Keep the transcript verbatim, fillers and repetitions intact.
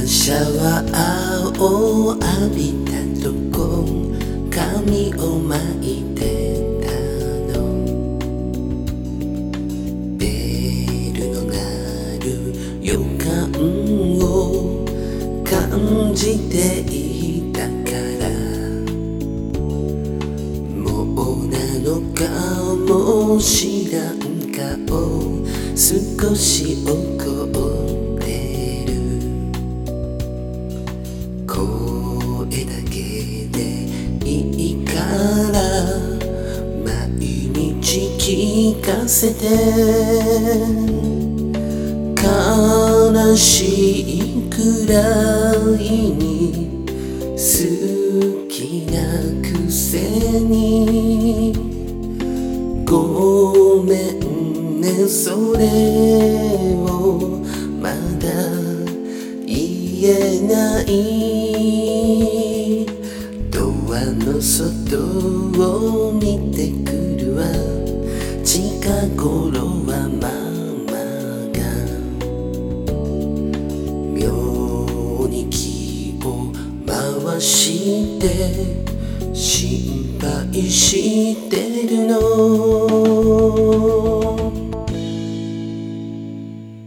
シャワーを浴びたとこ髪を巻いてたの。ベルの鳴る予感を感じていたからもうなのかもしらん顔少し怒ってる。声だけでいいから毎日聞かせて。悲しいくらいに好きなくせにごめんねそれをまだ言えない。ドアの外を見てくるわ。近頃はママが妙に気を回して心配してるの。